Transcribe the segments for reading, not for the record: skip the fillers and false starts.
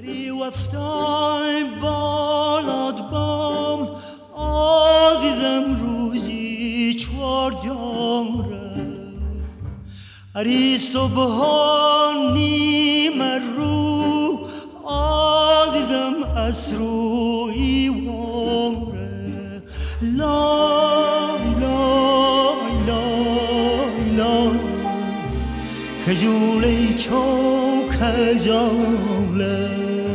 ای وفتای بالاد بام عزیزم روزی چوار جامره اری صبحانی مرو عزیزم اسروی وامره لا لا لا لا کجولی چو کجوله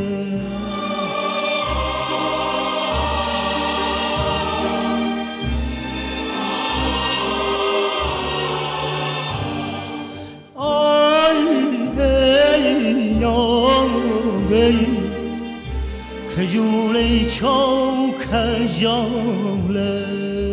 کجولی چو کجوله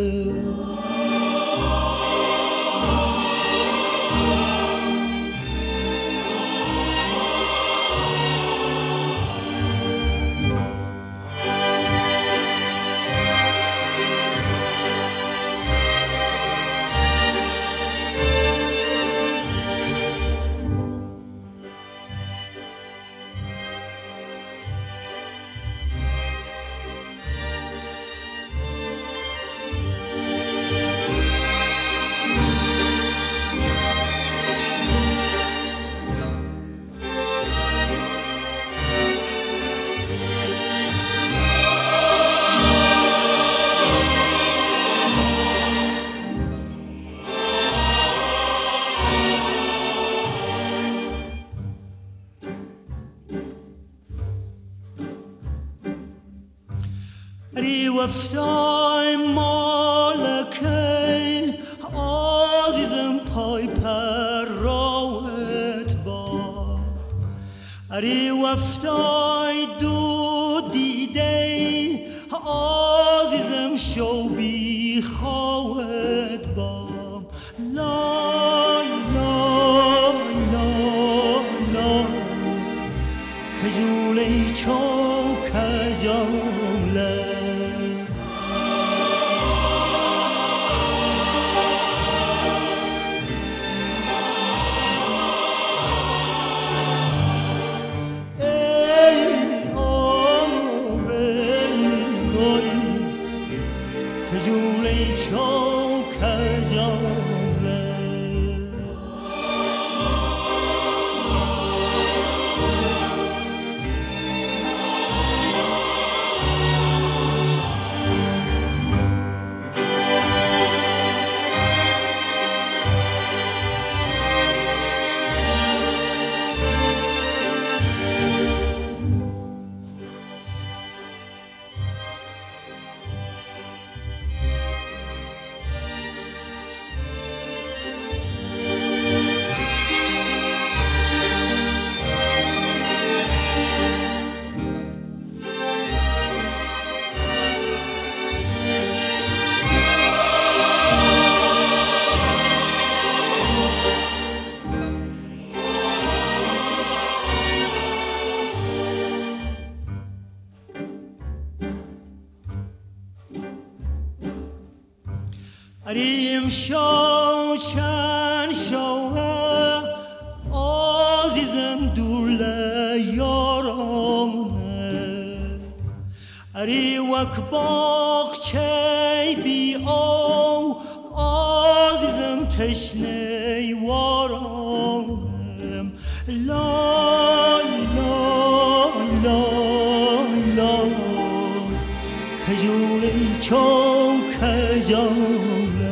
ای وفتای مالکی عزیزم پای پر راوت با ای وفتای دو دیده عزیزم شو بی خواهد با لا لا لا لا کجولی چو کجوله کجولی چو کجوله اریم شو چند شوه عزیزم دوله یارامونه اری وک باغچه بی او عزیزم تشنه وارامم لا لا لا لا کجولی چو کجوله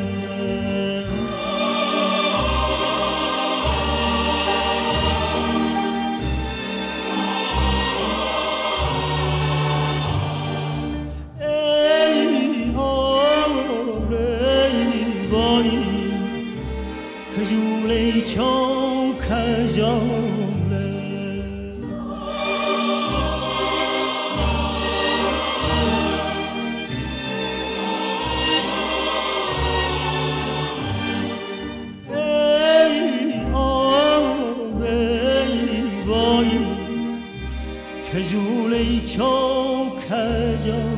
کجولی چو کجوله کجولی چو کجوله